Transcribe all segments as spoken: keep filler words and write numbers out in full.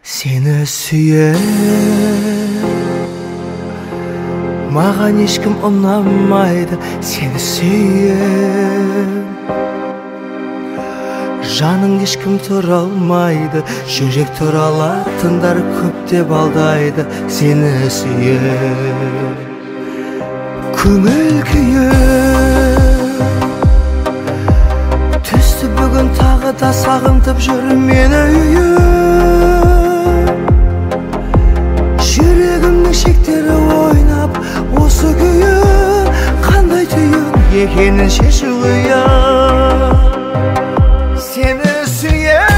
Seni süyer, mağan ешкім ұнамайды. Seni süyer, жаның ешкім тұра алмайды. Жүрек туралатындар көп деп алдайды. Seni süyer, көңіл күйер, түсті бүгін тағы да сағынтып жүр мені үйір. Жүрегімнің шектері ойнап, осы күйі қандай түйін екенін шешу қиын. Seni süyer,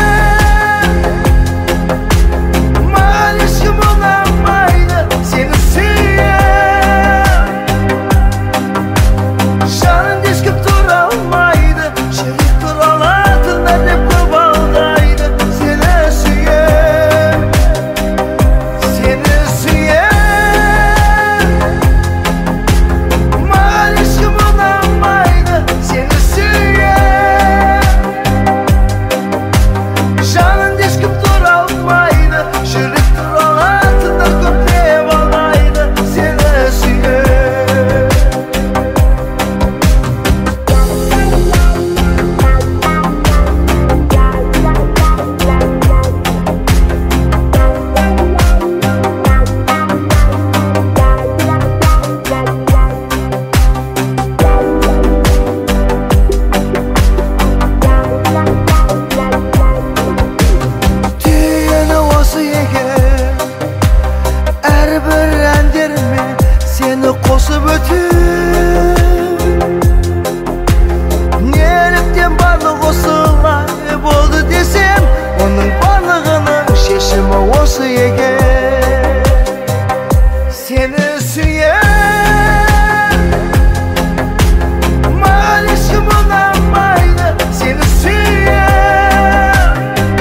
mağan ешкім ұнамайды. Seni süyer, жаның ешкім тұра алмайды. Жүрек туралатындар деп көп алдайды. Seni süyer, seni süyer, mağan ешкім ұнамайды. Seni süyer, жаның ешкім тұра алмайды. Жүрек туралатындар көп деп алдайды. Seni süyer. Түйіні осы екен, әрбір әндеріме сені қосып өтем. Неліктен барлық осылай болды десем, оның барлығының шешімі осы екен. Seni süyer, mağan ешкім ұнамайды. Seni süyer,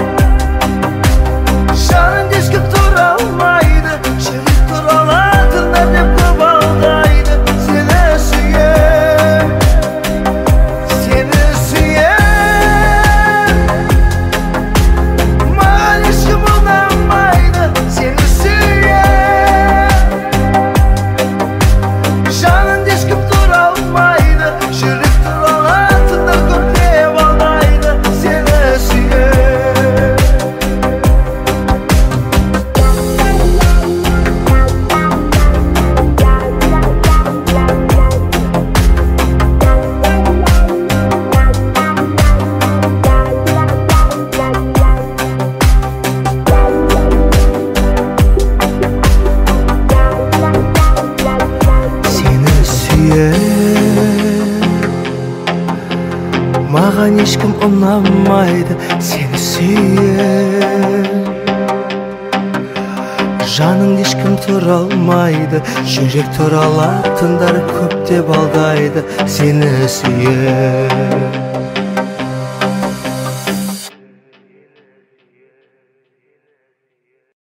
жаның ешкім тұра алмайды. Жүрек туралатындар деп көп алдайды. Seni süyer, seni süyer, mağan ешкім ұнамайды. Seni süyer, жаның ешкім тұра алмайды. Жүрек туралатындар көп деп алдайды. Seni süyer. Seni süyer, маған ешкім ұнамайды. Seni süyer, жаның ешкім тұра алмайды. Жүрек туралатындар көп деп алдайды. Seni süyer.